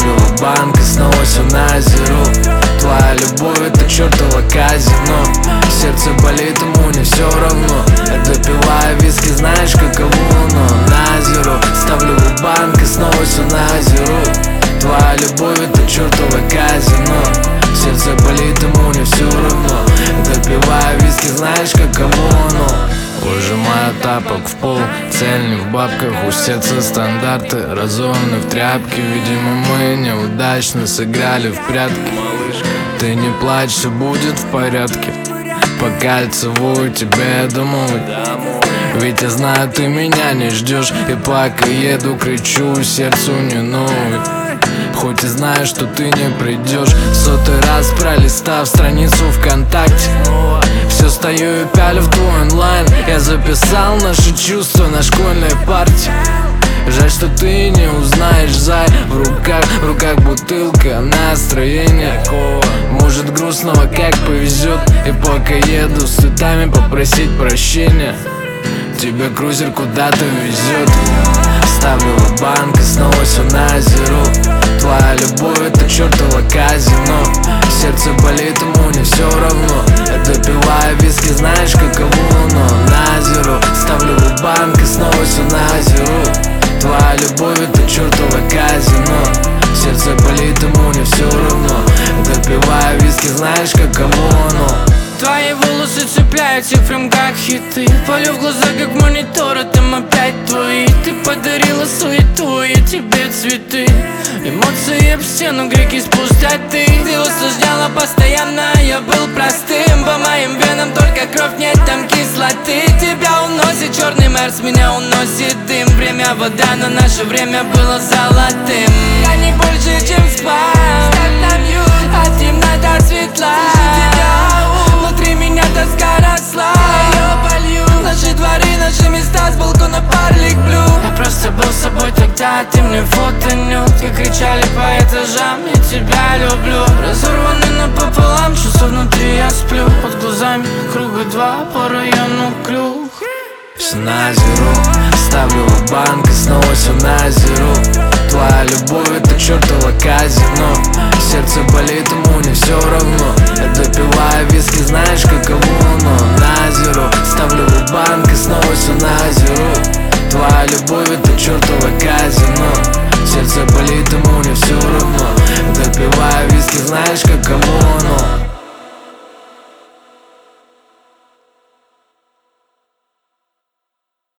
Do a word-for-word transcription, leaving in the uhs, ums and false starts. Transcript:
Ставлю в банк и снова все на зеру. Твоя любовь — это чертово казино. Сердце болит, ему не все равно. Допиваю виски, знаешь, каково, но на зеру. Ставлю в банк и снова все на зеру. Твоя любовь — это чертово казино. Сердце болит, ему не все равно. Допиваю виски, знаешь, каково, но выжимаю тапок в пол, цель не в бабках, у сердца стандарты разорваны в тряпки. Видимо, мы неудачно сыграли в прятки. Ты не плачь, все будет в порядке. Пока я целую тебя, я думаю, ведь я знаю, ты меня не ждешь. И пока еду, кричу сердцу не новый. Хоть и знаю, что ты не придешь. Сотый раз пролистав страницу ВКонтакте, все стою и пялю в твой онлайн. Я записал наши чувства на школьной парте. Жаль, что ты не узнаешь, зай. В руках, в руках бутылка, настроение может грустного, как повезет. И пока еду с цветами попросить прощения, тебе крузер куда-то везет. Ставлю в банк и снова все на зеру. Твоя любовь — это чертово казино. Сердце болит, ему не все равно. Допиваю виски, знаешь, каково, но на зеру. Ставлю в банк и снова все на зеру. Твоя любовь — это чертово казино. Сердце болит, ему не все равно. Допиваю виски, знаешь, каково, но твои волосы цепляются прям как хиты. Полю в глаза, как монитор, а там опять твои. Ты подарила суету, я тебе цветы. Эмоции об стену, греки с пустоты. Ты усложняла постоянно, я был простым. По моим венам только кровь, нет там кислоты. Тебя уносит черный Мерс, меня уносит дым. Время вода, но наше время было золотым. Я не больше, чем спам, а темнота светла. Внутри меня тоска росла, я полью наши дворы, наши места, с балкона парлик блю. Я просто был с собой тогда, ты мне фотонёт. Как кричали по этажам, я тебя люблю. Разорваны напополам, чувства внутри, я сплю. Под глазами круга два, по району круг. Все на зеру. Ставлю в банк и снова все на зеру. Твоя любовь — это чертово казино. Сердце болит, ему не все равно. Допиваю виски, знаешь, каково, но на зеру. Ставлю в банк и снова все на зеру. Твоя любовь — это чертово казино. Сердце болит, ему не все равно. Допиваю виски, знаешь, каково, но